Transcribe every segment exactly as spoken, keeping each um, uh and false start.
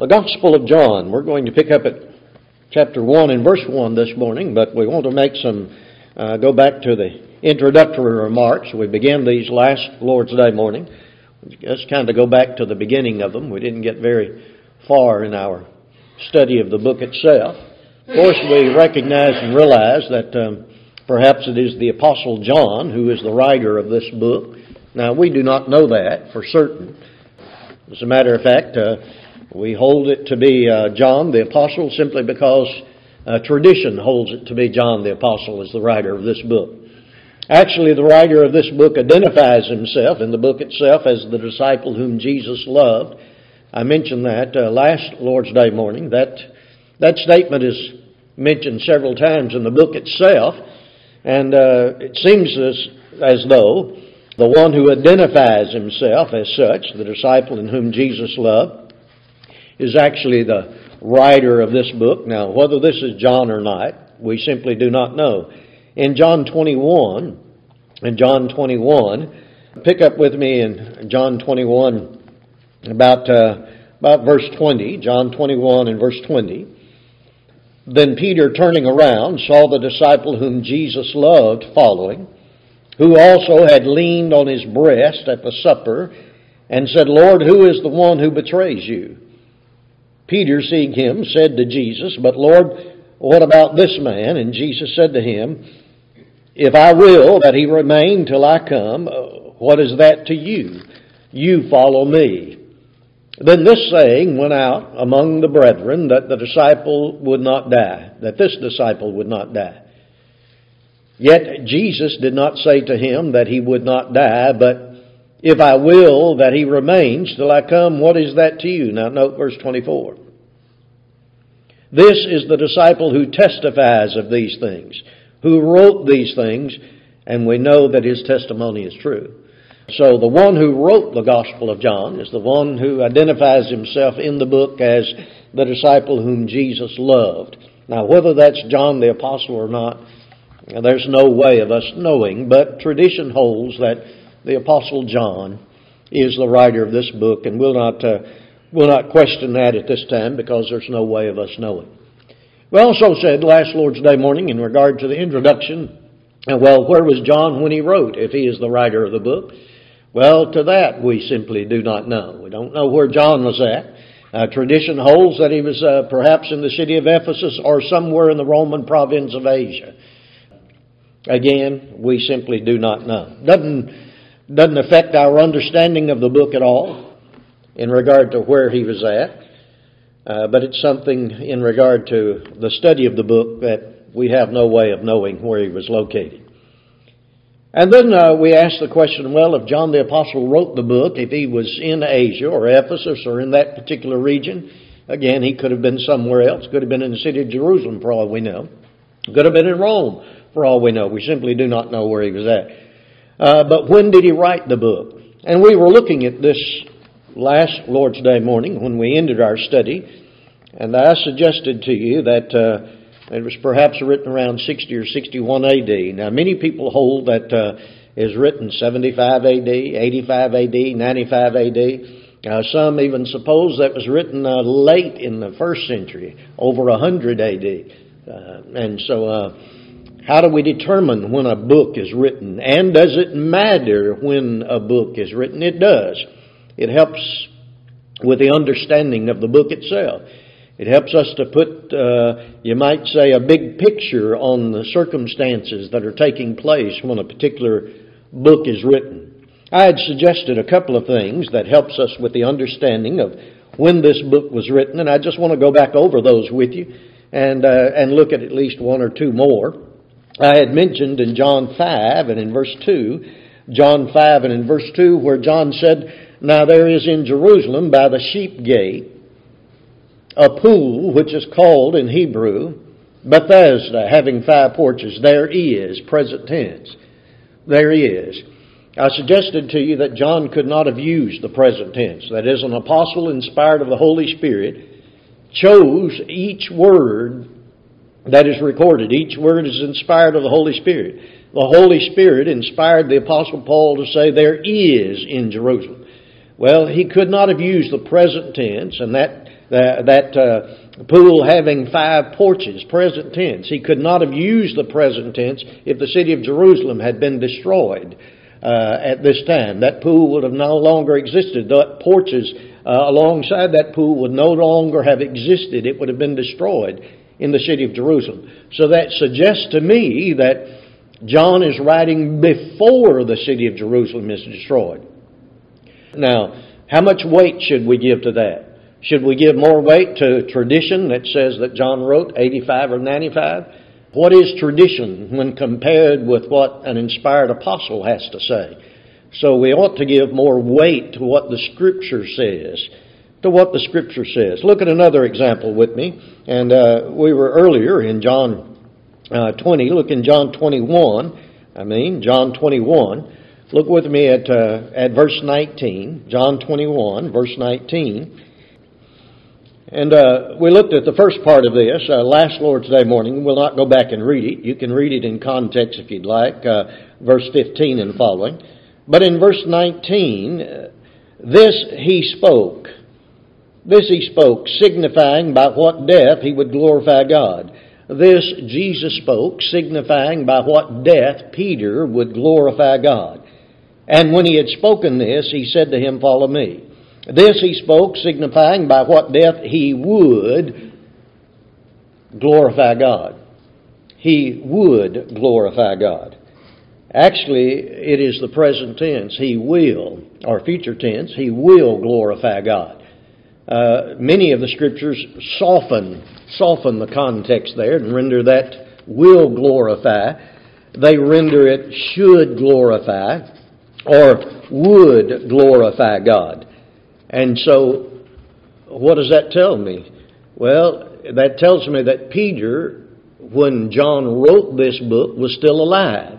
The Gospel of John. We're going to pick up at chapter one and verse one this morning, but we want to make some, uh, go back to the introductory remarks. We began these last Lord's Day morning. Let's kind of go back to the beginning of them. We didn't get very far in our study of the book itself. Of course, we recognize and realize that um, perhaps it is the Apostle John who is the writer of this book. Now, we do not know that for certain. As a matter of fact, uh, we hold it to be uh, John the Apostle simply because uh, tradition holds it to be John the Apostle as the writer of this book. Actually, the writer of this book identifies himself in the book itself as the disciple whom Jesus loved. I mentioned that uh, last Lord's Day morning. That that statement is mentioned several times in the book itself, and uh, it seems as, as though the one who identifies himself as such, the disciple in whom Jesus loved, is actually the writer of this book. Now, whether this is John or not, we simply do not know. In John twenty-one, in John twenty-one, pick up with me in John twenty-one, about uh, about verse twenty. John twenty-one and verse twenty. Then Peter, turning around, saw the disciple whom Jesus loved following, who also had leaned on his breast at the supper, and said, Lord, who is the one who betrays you? Peter, seeing him, said to Jesus, But Lord, what about this man? And Jesus said to him, If I will that he remain till I come, what is that to you? You follow me. Then this saying went out among the brethren, that the disciple would not die, that this disciple would not die. Yet Jesus did not say to him that he would not die, but if I will that he remains till I come, what is that to you? Now note verse twenty-four. This is the disciple who testifies of these things, who wrote these things, and we know that his testimony is true. So the one who wrote the Gospel of John is the one who identifies himself in the book as the disciple whom Jesus loved. Now whether that's John the Apostle or not, there's no way of us knowing, but tradition holds that the Apostle John is the writer of this book, and we'll not uh, we'll not question that at this time because there's no way of us knowing. We also said last Lord's Day morning in regard to the introduction, uh, well, where was John when he wrote, if he is the writer of the book? Well, to that we simply do not know. We don't know where John was at. Uh, tradition holds that he was uh, perhaps in the city of Ephesus or somewhere in the Roman province of Asia. Again, we simply do not know. Doesn't Doesn't affect our understanding of the book at all in regard to where he was at. Uh, but it's something in regard to the study of the book that we have no way of knowing where he was located. And then uh, we ask the question, well, if John the Apostle wrote the book, if he was in Asia or Ephesus or in that particular region, again, he could have been somewhere else. Could have been in the city of Jerusalem for all we know. Could have been in Rome for all we know. We simply do not know where he was at. Uh, but when did he write the book? And we were looking at this last Lord's Day morning when we ended our study, and I suggested to you that uh, it was perhaps written around sixty or sixty-one A D. Now, many people hold that uh, it was written seventy-five A D, eighty-five A D, ninety-five A D. Uh, some even suppose that it was written uh, late in the first century, over one hundred A D. Uh, and so... Uh, How do we determine when a book is written? And does it matter when a book is written? It does. It helps with the understanding of the book itself. It helps us to put, uh, you might say, a big picture on the circumstances that are taking place when a particular book is written. I had suggested a couple of things that helps us with the understanding of when this book was written, and I just want to go back over those with you and uh, and look at at least one or two more. I had mentioned in John five and in verse two, John five and in verse two, where John said, Now there is in Jerusalem by the sheep gate a pool which is called in Hebrew Bethesda, having five porches. There is, present tense. There is. I suggested to you that John could not have used the present tense. That is, an apostle inspired of the Holy Spirit chose each word that is recorded. Each word is inspired of the Holy Spirit. The Holy Spirit inspired the Apostle Paul to say there is in Jerusalem. Well, he could not have used the present tense, and that that, that uh, pool having five porches, present tense. He could not have used the present tense if the city of Jerusalem had been destroyed uh, at this time. That pool would have no longer existed. The porches uh, alongside that pool would no longer have existed. It would have been destroyed in the city of Jerusalem. So that suggests to me that John is writing before the city of Jerusalem is destroyed. Now, how much weight should we give to that? Should we give more weight to tradition that says that John wrote eighty-five or ninety-five? What is tradition when compared with what an inspired apostle has to say? So we ought to give more weight to what the Scripture says. To what the Scripture says. Look at another example with me. And uh, we were earlier in John uh, twenty. Look in John twenty-one. I mean, John twenty-one. Look with me at uh, at verse nineteen. John twenty-one, verse nineteen. And uh, we looked at the first part of this uh, last Lord's Day morning. We'll not go back and read it. You can read it in context if you'd like, uh, verse fifteen and following. But in verse nineteen, uh, this he spoke. This he spoke, signifying by what death he would glorify God. This Jesus spoke, signifying by what death Peter would glorify God. And when he had spoken this, he said to him, "Follow me." This he spoke, signifying by what death he would glorify God. He would glorify God. Actually, it is the present tense, he will, or future tense, he will glorify God. Uh, many of the Scriptures soften, soften the context there and render that will glorify. They render it should glorify or would glorify God. And so, what does that tell me? Well, that tells me that Peter, when John wrote this book, was still alive.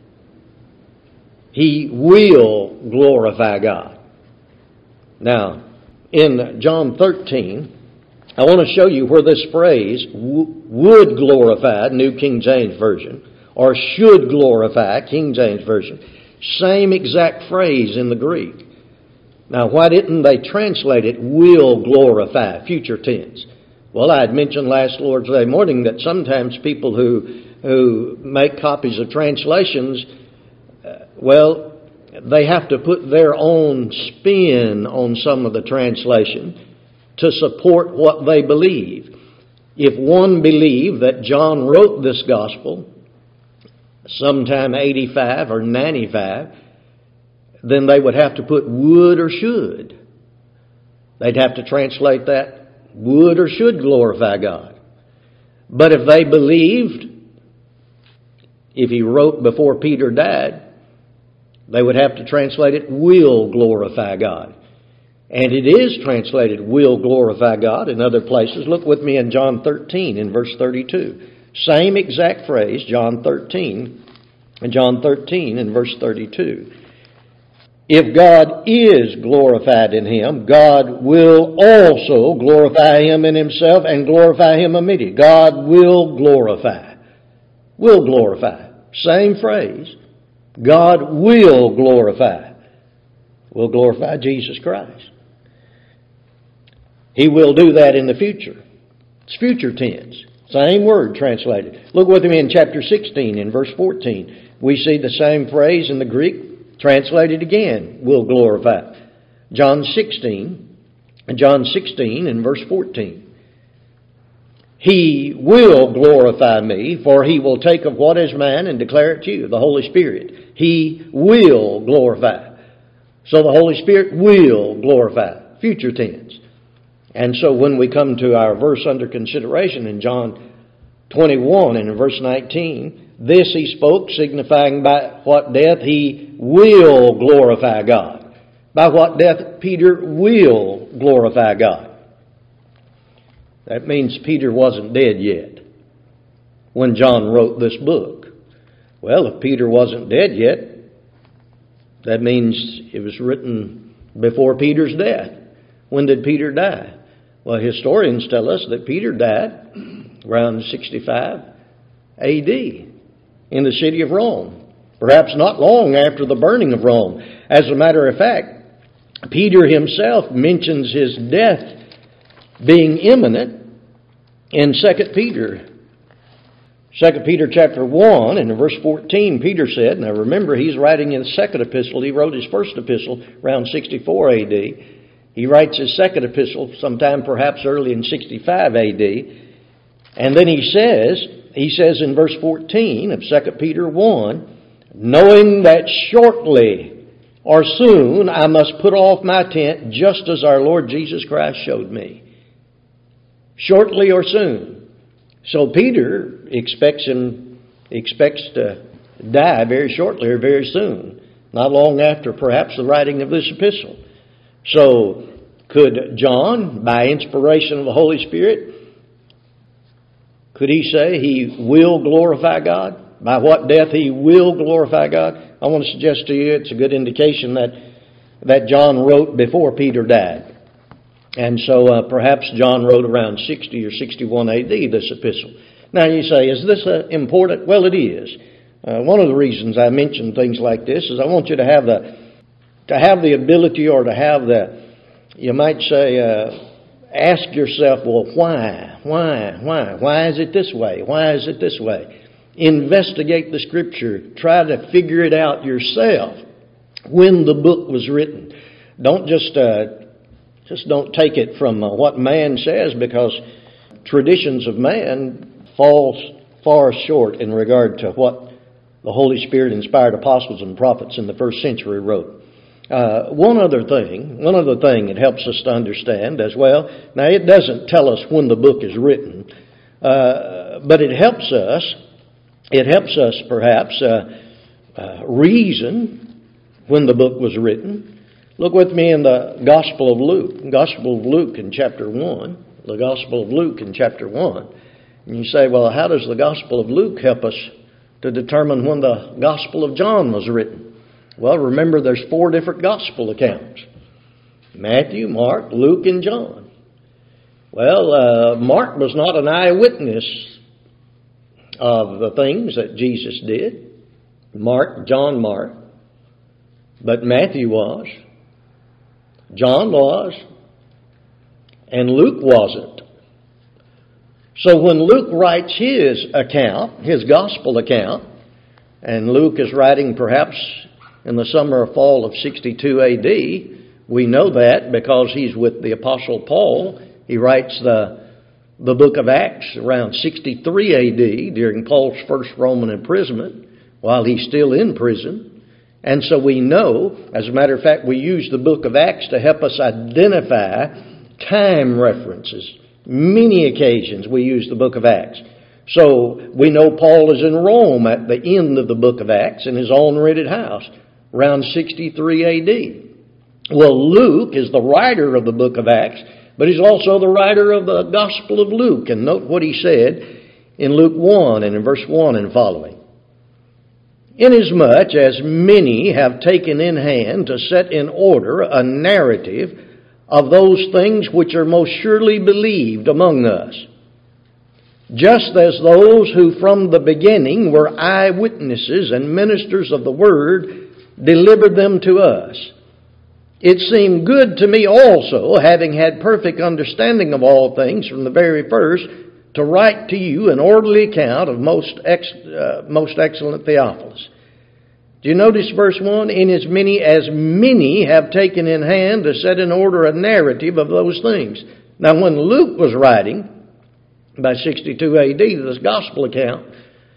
He will glorify God. Now, in John thirteen, I want to show you where this phrase, w- would glorify, New King James Version, or should glorify, King James Version, same exact phrase in the Greek. Now, why didn't they translate it, will glorify, future tense? Well, I had mentioned last Lord's Day morning that sometimes people who who make copies of translations, uh, well, they have to put their own spin on some of the translation to support what they believe. If one believed that John wrote this gospel sometime eighty-five or ninety-five, then they would have to put would or should. They'd have to translate that would or should glorify God. But if they believed, if he wrote before Peter died, they would have to translate it will glorify God. And it is translated will glorify God in other places. Look with me in John thirteen in verse thirty-two. Same exact phrase, John thirteen, and John thirteen in verse thirty-two. If God is glorified in him, God will also glorify him in himself and glorify him immediately. God will glorify. Will glorify. Same phrase. God will glorify. Will glorify Jesus Christ. He will do that in the future. It's future tense. Same word translated. Look with me in chapter sixteen in verse fourteen. We see the same phrase in the Greek. Translated again, will glorify. John sixteen, John sixteen and verse fourteen. He will glorify me, for he will take of what is mine and declare it to you, the Holy Spirit. He will glorify. So the Holy Spirit will glorify, future tense. And so when we come to our verse under consideration in John twenty-one and in verse nineteen, this he spoke, signifying by what death he will glorify God. By what death Peter will glorify God. That means Peter wasn't dead yet when John wrote this book. Well, if Peter wasn't dead yet, that means it was written before Peter's death. When did Peter die? Well, historians tell us that Peter died around sixty-five A D in the city of Rome. Perhaps not long after the burning of Rome. As a matter of fact, Peter himself mentions his death being imminent in Second Peter. Second Peter chapter one and in verse fourteen, Peter said, now remember he's writing in the second epistle. He wrote his first epistle around sixty-four A D. He writes his second epistle sometime perhaps early in sixty-five A D. And then he says, he says in verse fourteen of Second Peter one, knowing that shortly or soon I must put off my tent just as our Lord Jesus Christ showed me. Shortly or soon. So Peter expects him, expects to die very shortly or very soon. Not long after perhaps the writing of this epistle. So could John, by inspiration of the Holy Spirit, could he say he will glorify God? By what death he will glorify God? I want to suggest to you it's a good indication that, that John wrote before Peter died. And so uh, perhaps John wrote around sixty or sixty-one A D this epistle. Now you say, is this uh, important? Well, it is. Uh, one of the reasons I mention things like this is I want you to have the to have the ability, or to have the, you might say, uh, ask yourself, well, why? Why? Why? Why is it this way? Why is it this way? Investigate the Scripture. Try to figure it out yourself when the book was written. Don't just uh, just don't take it from uh, what man says, because traditions of man falls far short in regard to what the Holy Spirit inspired apostles and prophets in the first century wrote. Uh, one other thing, one other thing it helps us to understand as well. Now, it doesn't tell us when the book is written, uh, but it helps us, it helps us perhaps uh, uh, reason when the book was written. Look with me in the Gospel of Luke, Gospel of Luke in chapter one, the Gospel of Luke in chapter one. And you say, well, how does the Gospel of Luke help us to determine when the Gospel of John was written? Well, remember there's four different Gospel accounts. Matthew, Mark, Luke, and John. Well, uh, Mark was not an eyewitness of the things that Jesus did. Mark, John, Mark. But Matthew was. John was. And Luke wasn't. So when Luke writes his account, his Gospel account, and Luke is writing perhaps in the summer or fall of sixty-two A D, we know that because he's with the Apostle Paul. He writes the, the book of Acts around sixty-three A D during Paul's first Roman imprisonment while he's still in prison. And so we know, as a matter of fact, we use the book of Acts to help us identify time references. Many occasions we use the book of Acts. So we know Paul is in Rome at the end of the book of Acts in his own rented house around sixty-three A D. Well, Luke is the writer of the book of Acts, but he's also the writer of the Gospel of Luke. And note what he said in Luke one and in verse one and following. Inasmuch as many have taken in hand to set in order a narrative of those things which are most surely believed among us, just as those who from the beginning were eyewitnesses and ministers of the word delivered them to us. It seemed good to me also, having had perfect understanding of all things from the very first, to write to you an orderly account of most ex, uh, most excellent Theophilus. Do you notice verse one? In as many as many have taken in hand to set in order a narrative of those things. Now when Luke was writing, by sixty-two A D, this gospel account,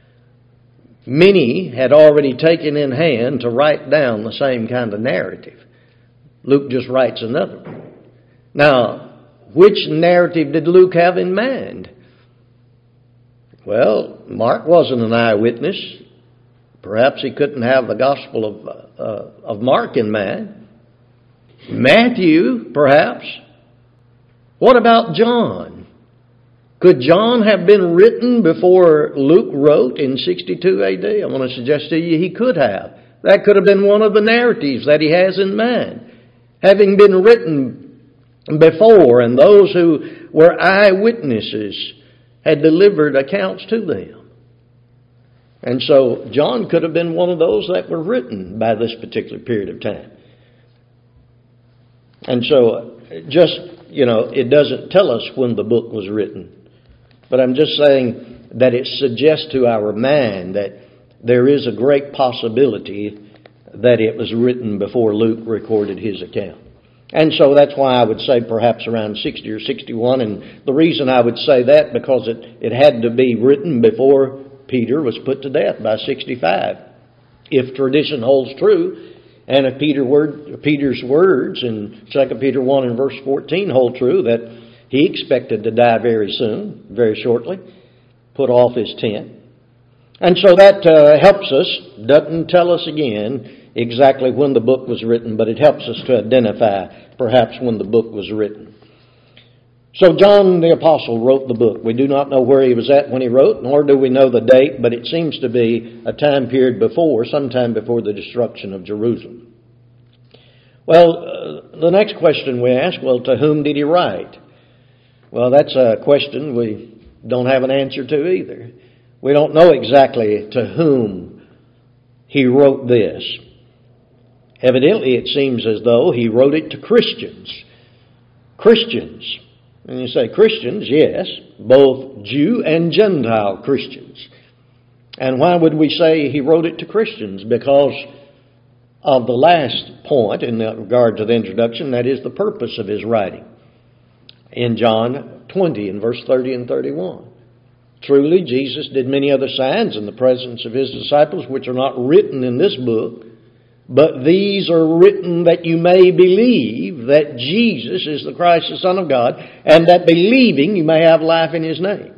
many had already taken in hand to write down the same kind of narrative. Luke just writes another one. Now, which narrative did Luke have in mind? Well, Mark wasn't an eyewitness. Perhaps he couldn't have the Gospel of, uh, of Mark in mind. Matthew, perhaps. What about John? Could John have been written before Luke wrote in sixty-two A D? I want to suggest to you he could have. That could have been one of the narratives that he has in mind. Having been written before, and those who were eyewitnesses had delivered accounts to them. And so John could have been one of those that were written by this particular period of time. And so just, you know, it doesn't tell us when the book was written. But I'm just saying that it suggests to our mind that there is a great possibility that it was written before Luke recorded his account. And so that's why I would say perhaps around sixty or sixty-one. And the reason I would say that, because it, it had to be written before Peter was put to death by sixty-five. If tradition holds true, and if Peter word, Peter's words in Second Peter one and verse fourteen hold true, that he expected to die very soon, very shortly, put off his tent. And so that uh, helps us, doesn't tell us again exactly when the book was written, but it helps us to identify perhaps when the book was written. So John the Apostle wrote the book. We do not know where he was at when he wrote, nor do we know the date, but it seems to be a time period before, sometime before the destruction of Jerusalem. Well, uh, the next question we ask, well, to whom did he write? Well, that's a question we don't have an answer to either. We don't know exactly to whom he wrote this. Evidently, it seems as though he wrote it to Christians. Christians. And you say Christians, yes, both Jew and Gentile Christians. And why would we say he wrote it to Christians? Because of the last point in regard to the introduction, that is the purpose of his writing. In John twenty, in verse thirty and thirty-one. Truly, Jesus did many other signs in the presence of his disciples, which are not written in this book, but these are written that you may believe that Jesus is the Christ, the Son of God, and that believing you may have life in his name.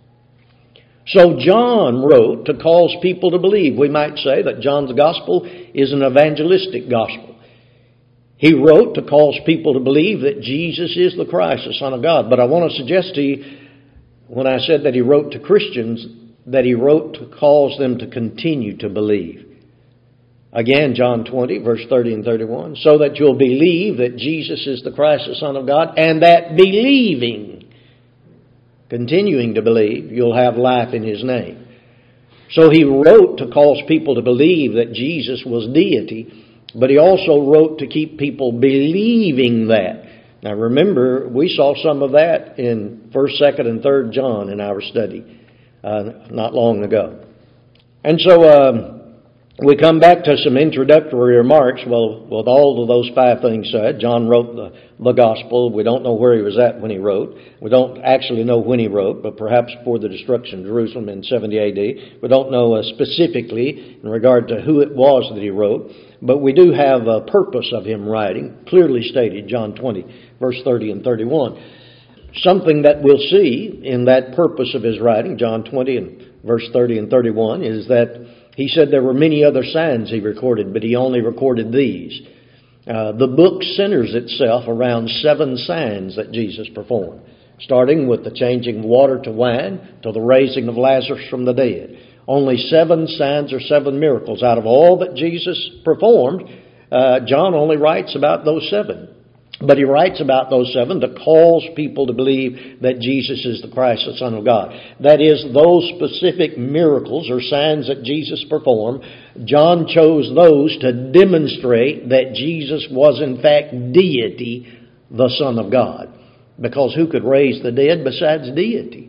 So John wrote to cause people to believe. We might say that John's gospel is an evangelistic gospel. He wrote to cause people to believe that Jesus is the Christ, the Son of God. But I want to suggest to you, when I said that he wrote to Christians, that he wrote to cause them to continue to believe. Again, John twenty, verse thirty and thirty-one, so that you'll believe that Jesus is the Christ, the Son of God, and that believing, continuing to believe, you'll have life in his name. So he wrote to cause people to believe that Jesus was deity, but he also wrote to keep people believing that. Now remember, we saw some of that in first, second, and third John in our study uh, not long ago. And so um, we come back to some introductory remarks. Well, with all of those five things said, John wrote the, the gospel. We don't know where he was at when he wrote. We don't actually know when he wrote, but perhaps before the destruction of Jerusalem in seventy A D. We don't know uh, specifically in regard to who it was that he wrote, but we do have a purpose of him writing, clearly stated, John twenty, verse thirty and thirty-one. Something that we'll see in that purpose of his writing, John twenty and verse thirty and thirty-one, is that he said there were many other signs he recorded, but he only recorded these. Uh, the book centers itself around seven signs that Jesus performed, starting with the changing of water to wine to the raising of Lazarus from the dead. Only seven signs or seven miracles. Out of all that Jesus performed, uh, John only writes about those seven. But he writes about those seven to cause people to believe that Jesus is the Christ, the Son of God. That is, those specific miracles or signs that Jesus performed, John chose those to demonstrate that Jesus was in fact deity, the Son of God. Because who could raise the dead besides deity?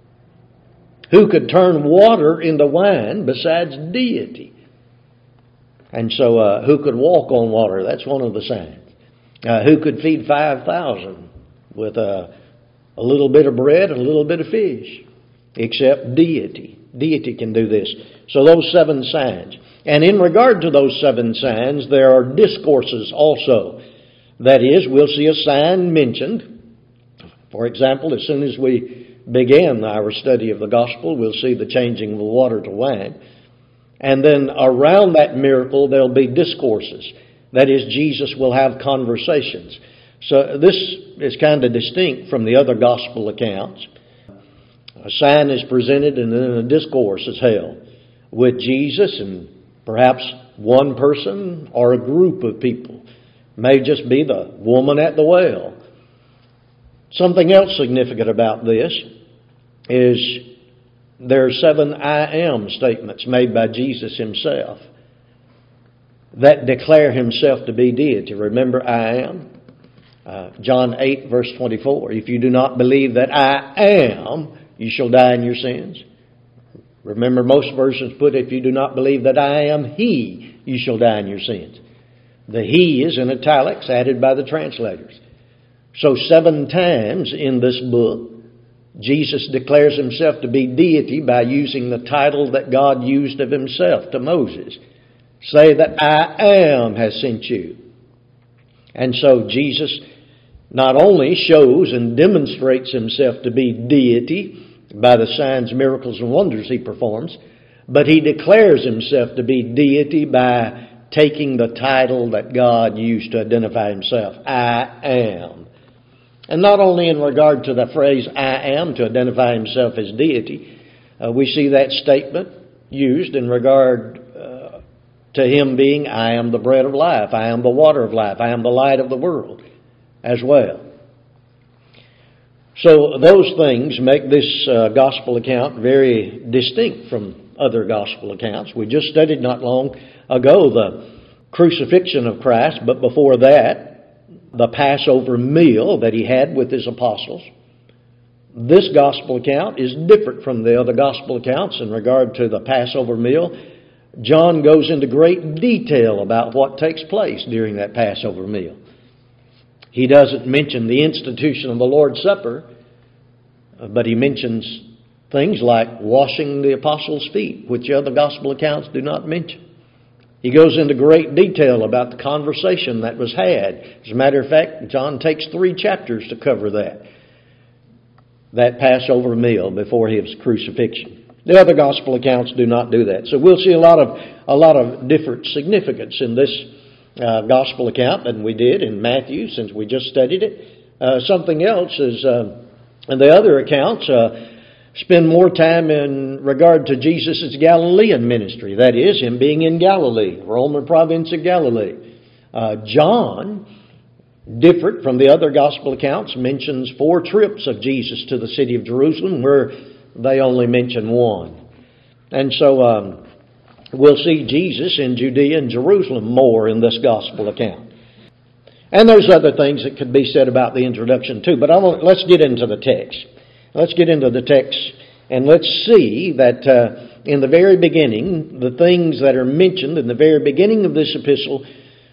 Who could turn water into wine besides deity? And so uh, who could walk on water? That's one of the signs. Uh, who could feed five thousand with a, a little bit of bread and a little bit of fish? Except deity. Deity can do this. So those seven signs. And in regard to those seven signs, there are discourses also. That is, we'll see a sign mentioned. For example, as soon as we begin our study of the gospel, we'll see the changing of the water to wine. And then around that miracle, there'll be discourses. That is, Jesus will have conversations. So this is kind of distinct from the other gospel accounts. A sign is presented and then a discourse is held with Jesus and perhaps one person or a group of people. It may just be the woman at the well. Something else significant about this is there are seven I am statements made by Jesus himself that declare himself to be deity. Remember, I am. Uh, John eight, verse twenty-four. If you do not believe that I am, you shall die in your sins. Remember, most versions put, if you do not believe that I am He, you shall die in your sins. The He is in italics, added by the translators. So seven times in this book, Jesus declares Himself to be deity by using the title that God used of Himself to Moses. Say that I am has sent you. And so Jesus not only shows and demonstrates Himself to be deity by the signs, miracles, and wonders He performs, but He declares Himself to be deity by taking the title that God used to identify Himself. I am. And not only in regard to the phrase I am to identify Himself as deity, uh, we see that statement used in regard uh, to Him being, I am the bread of life, I am the water of life, I am the light of the world as well. So those things make this uh, gospel account very distinct from other gospel accounts. We just studied not long ago the crucifixion of Christ, but before that, the Passover meal that He had with His apostles. This gospel account is different from the other gospel accounts in regard to the Passover meal. John goes into great detail about what takes place during that Passover meal. He doesn't mention the institution of the Lord's Supper, but he mentions things like washing the apostles' feet, which the other gospel accounts do not mention. He goes into great detail about the conversation that was had. As a matter of fact, John takes three chapters to cover that. That Passover meal before His crucifixion. The other gospel accounts do not do that. So we'll see a lot of a lot of different significance in this uh, gospel account than we did in Matthew, since we just studied it. Uh, something else is, uh, in the other accounts, uh, spend more time in regard to Jesus' Galilean ministry. That is, Him being in Galilee, Roman province of Galilee. Uh, John, different from the other gospel accounts, mentions four trips of Jesus to the city of Jerusalem, where they only mention one. And so um, we'll see Jesus in Judea and Jerusalem more in this gospel account. And there's other things that could be said about the introduction too, but I want, let's get into the text. Let's get into the text and let's see that uh, in the very beginning, the things that are mentioned in the very beginning of this epistle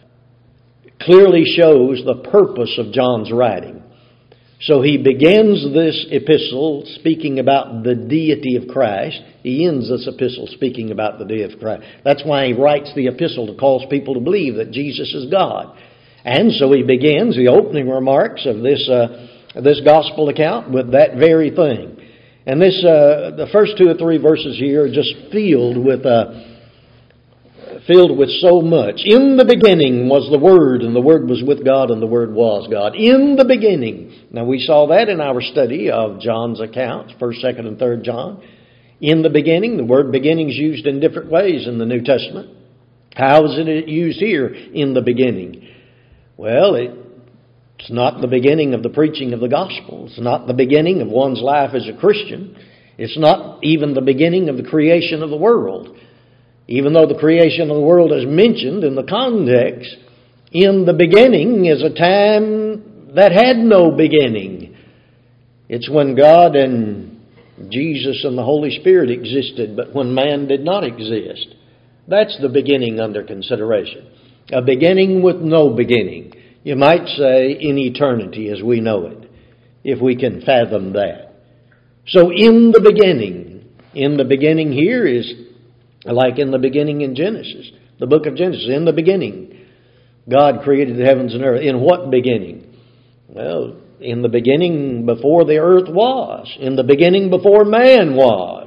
clearly shows the purpose of John's writing. So he begins this epistle speaking about the deity of Christ. He ends this epistle speaking about the deity of Christ. That's why he writes the epistle, to cause people to believe that Jesus is God. And so he begins the opening remarks of this uh, this gospel account with that very thing. And this uh, the first two or three verses here are just filled with uh, filled with so much. In the beginning was the Word, and the Word was with God, and the Word was God. In the beginning. Now we saw that in our study of John's accounts, first, second, and third John. In the beginning, the word beginning is used in different ways in the New Testament. How is it used here, in the beginning? Well, it, it's not the beginning of the preaching of the gospel. It's not the beginning of one's life as a Christian. It's not even the beginning of the creation of the world. Even though the creation of the world is mentioned in the context, in the beginning is a time that had no beginning. It's when God and Jesus and the Holy Spirit existed, but when man did not exist. That's the beginning under consideration. A beginning with no beginning. You might say in eternity as we know it, if we can fathom that. So in the beginning, in the beginning here is like in the beginning in Genesis, the book of Genesis. In the beginning, God created the heavens and earth. In what beginning? Well, in the beginning before the earth was. In the beginning before man was.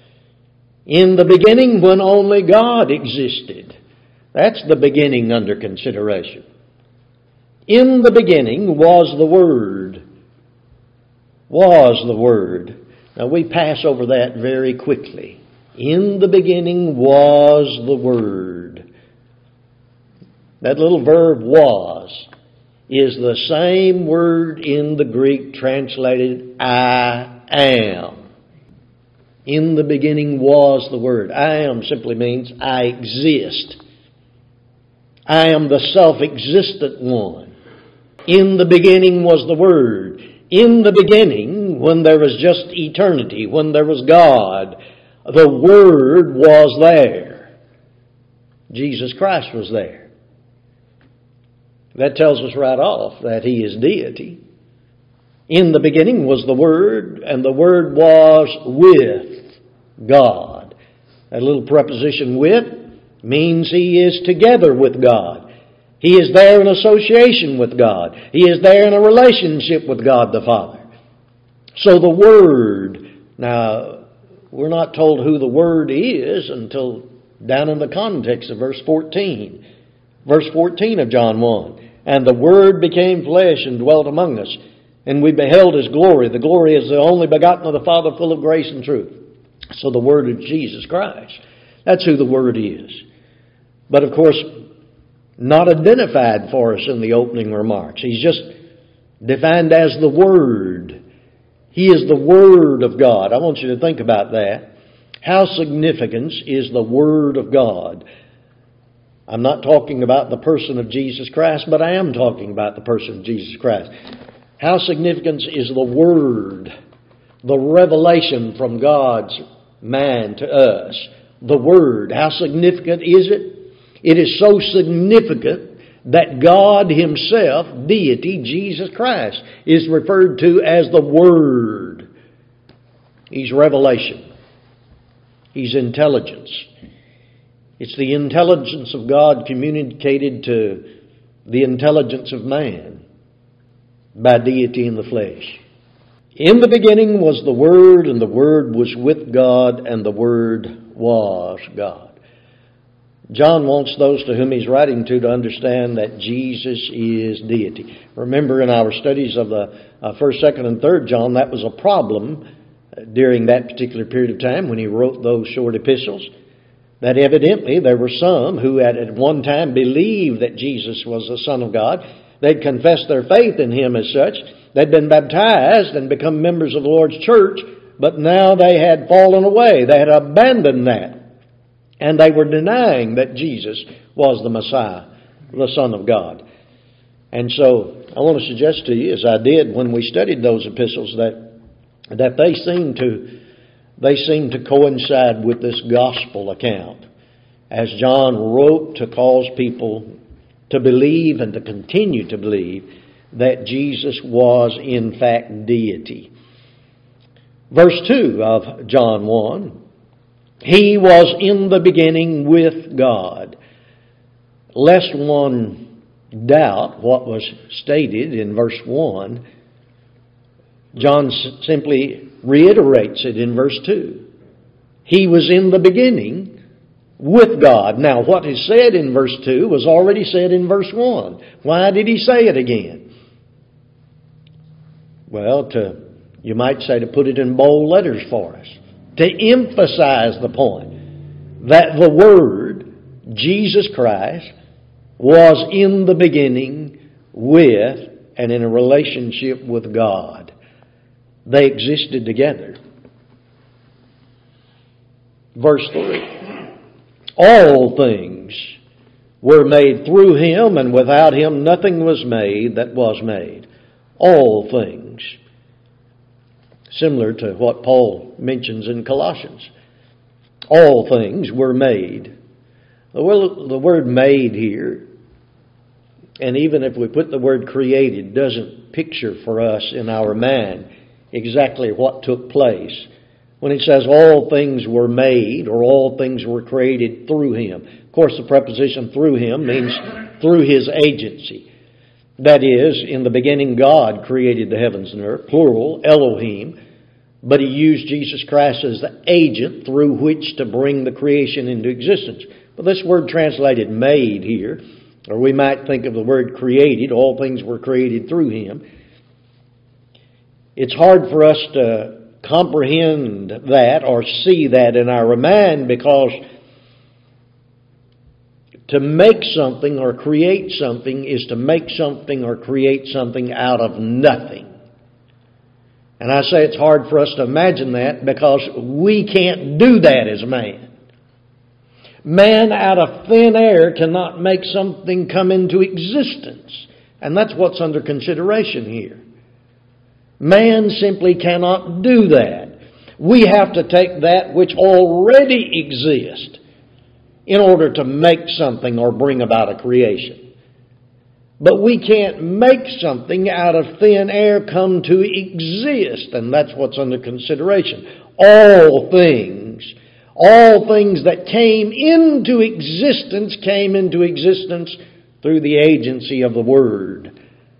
In the beginning when only God existed. That's the beginning under consideration. In the beginning was the Word. Was the Word. Now we pass over that very quickly. In the beginning was the Word. That little verb was is the same word in the Greek translated I am. In the beginning was the Word. I am simply means I exist. I am the self-existent one. In the beginning was the Word. In the beginning, when there was just eternity, when there was God, the Word was there. Jesus Christ was there. That tells us right off that He is deity. In the beginning was the Word, and the Word was with God. That little preposition with means He is together with God. He is there in association with God. He is there in a relationship with God the Father. So the Word, now we're not told who the Word is until down in the context of verse fourteen. Verse fourteen of John one. And the Word became flesh and dwelt among us. And we beheld His glory. The glory is the only begotten of the Father, full of grace and truth. So the Word is Jesus Christ. That's who the Word is. But of course, not identified for us in the opening remarks. He's just defined as the Word. He is the Word of God. I want you to think about that. How significant is the Word of God? I'm not talking about the person of Jesus Christ, but I am talking about the person of Jesus Christ. How significant is the Word, the revelation from God's mind to us? The Word, how significant is it? It is so significant that God Himself, deity, Jesus Christ, is referred to as the Word. He's revelation. He's intelligence. It's the intelligence of God communicated to the intelligence of man by deity in the flesh. In the beginning was the Word, and the Word was with God, and the Word was God. John wants those to whom he's writing to to understand that Jesus is deity. Remember, in our studies of the uh, first, second, and third John, that was a problem during that particular period of time when he wrote those short epistles. That evidently there were some who at, at one time believed that Jesus was the Son of God. They'd confessed their faith in Him as such. They'd been baptized and become members of the Lord's church, but now they had fallen away. They had abandoned that. And they were denying that Jesus was the Messiah, the Son of God. And so I want to suggest to you, as I did when we studied those epistles, that that they seem to they seem to coincide with this gospel account, as John wrote to cause people to believe and to continue to believe that Jesus was in fact deity. Verse two of John one. He was in the beginning with God. Lest one doubt what was stated in verse one, John simply reiterates it in verse two. He was in the beginning with God. Now, what is said in verse two was already said in verse one. Why did he say it again? Well, to you might say to put it in bold letters for us. To emphasize the point that the Word, Jesus Christ, was in the beginning with and in a relationship with God. They existed together. Verse three. All things were made through Him, and without Him nothing was made that was made. All things. Similar to what Paul mentions in Colossians. All things were made. The word, the word made here, and even if we put the word created, doesn't picture for us in our mind exactly what took place. When it says all things were made or all things were created through Him. Of course, the preposition through Him means through His agency. That is, in the beginning, God created the heavens and earth, plural, Elohim, but He used Jesus Christ as the agent through which to bring the creation into existence. But this word translated made here, or we might think of the word created, all things were created through Him. It's hard for us to comprehend that or see that in our mind, because to make something or create something is to make something or create something out of nothing. And I say it's hard for us to imagine that because we can't do that as man. Man out of thin air cannot make something come into existence. And that's what's under consideration here. Man simply cannot do that. We have to take that which already exists in order to make something or bring about a creation. But we can't make something out of thin air come to exist, and that's what's under consideration. All things, all things that came into existence came into existence through the agency of the Word.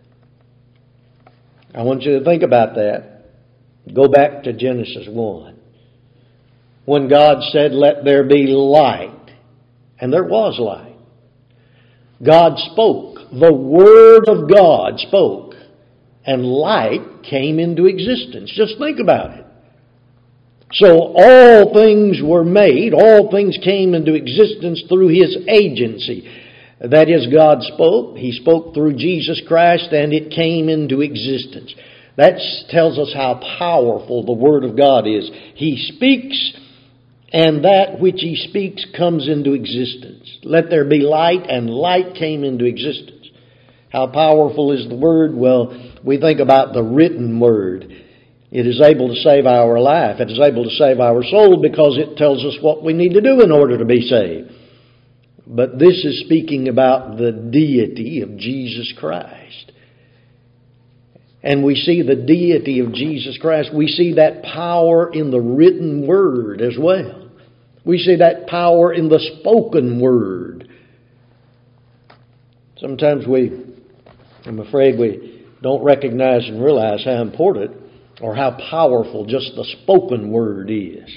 I want you to think about that. Go back to Genesis one. When God said, "Let there be light," and there was light. God spoke. The Word of God spoke. And light came into existence. Just think about it. So all things were made. All things came into existence through His agency. That is, God spoke. He spoke through Jesus Christ, and it came into existence. That tells us how powerful the Word of God is. He speaks, and that which He speaks comes into existence. Let there be light, and light came into existence. How powerful is the Word? Well, we think about the written Word. It is able to save our life. It is able to save our soul because it tells us what we need to do in order to be saved. But this is speaking about the deity of Jesus Christ. And we see the deity of Jesus Christ. We see that power in the written Word as well. We see that power in the spoken Word. Sometimes we, I'm afraid we don't recognize and realize how important or how powerful just the spoken Word is.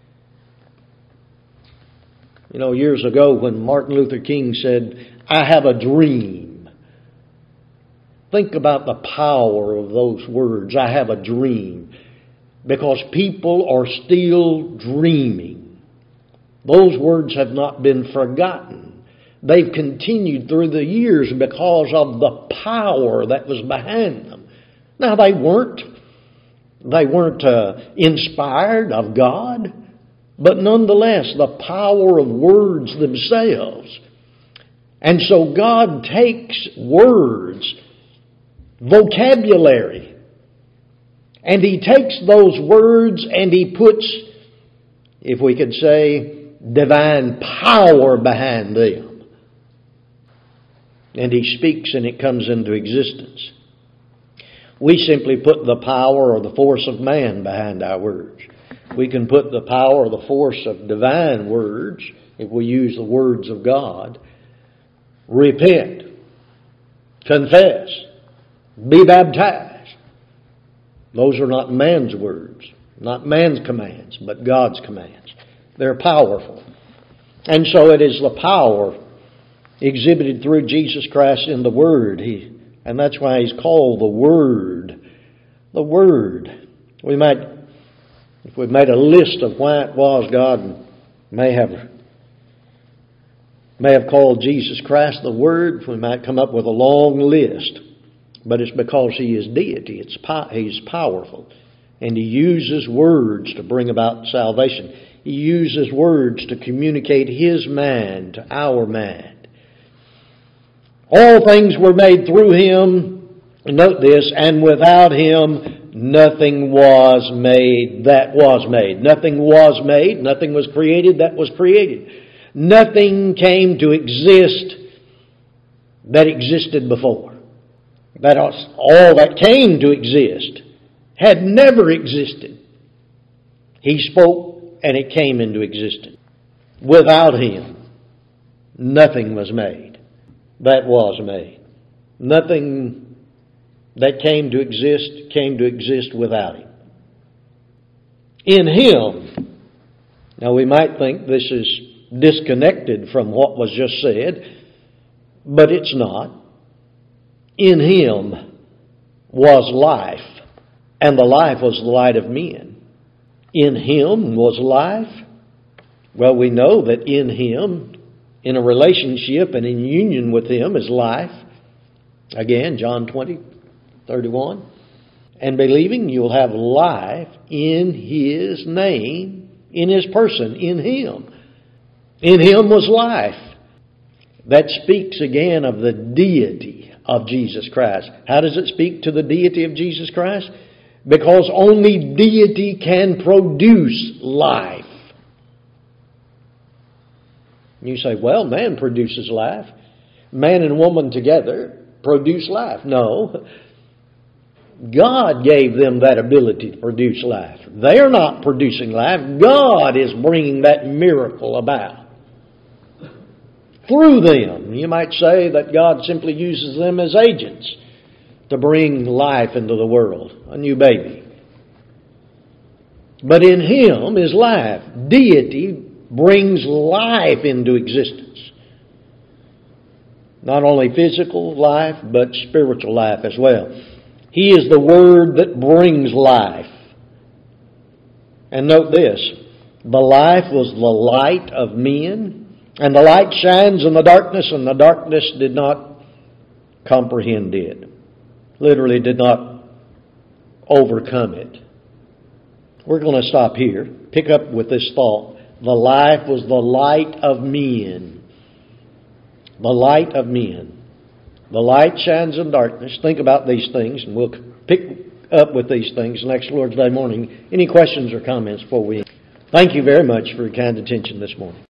You know, years ago when Martin Luther King said, "I have a dream." Think about the power of those words, "I have a dream." Because people are still dreaming. Those words have not been forgotten. They've continued through the years because of the power that was behind them. Now, they weren't, they weren't uh, inspired of God. But nonetheless, the power of words themselves. And so God takes words, vocabulary, and He takes those words and He puts, if we could say, divine power behind them. And He speaks and it comes into existence. We simply put the power or the force of man behind our words. We can put the power or the force of divine words, if we use the words of God. Repent. Confess. Be baptized. Those are not man's words, not man's commands, but God's commands. They're powerful. And so it is the power exhibited through Jesus Christ in the Word. He, and that's why He's called the Word. The Word. We might... If we made a list of why it was God may have may have called Jesus Christ the Word, we might come up with a long list. But it's because He is deity. It's He's powerful. And He uses words to bring about salvation. He uses words to communicate His mind to our mind. All things were made through Him. Note this, and without Him nothing was made that was made. Nothing was made. Nothing was created that was created. Nothing came to exist that existed before. That all that came to exist had never existed. He spoke and it came into existence. Without Him, nothing was made that was made. Nothing that came to exist, came to exist without Him. In Him, now we might think this is disconnected from what was just said, but it's not. In Him was life, and the life was the light of men. In Him was life. Well, we know that in Him, in a relationship and in union with Him is life. Again, John twenty. thirty-one. And believing you'll have life in His name, in His person, in Him. In Him was life. That speaks again of the deity of Jesus Christ. How does it speak to the deity of Jesus Christ? Because only deity can produce life. You say, well, man produces life. Man and woman together produce life. No. God gave them that ability to produce life. They are not producing life. God is bringing that miracle about through them. You might say that God simply uses them as agents to bring life into the world, a new baby. But in Him is life. Deity brings life into existence. Not only physical life, but spiritual life as well. He is the Word that brings life. And note this, the life was the light of men, and the light shines in the darkness, and the darkness did not comprehend it. Literally did not overcome it. We're going to stop here, pick up with this thought. The life was the light of men. The light of men. The light shines in darkness. Think about these things, and we'll pick up with these things next Lord's Day morning. Any questions or comments before we end? Thank you very much for your kind attention this morning.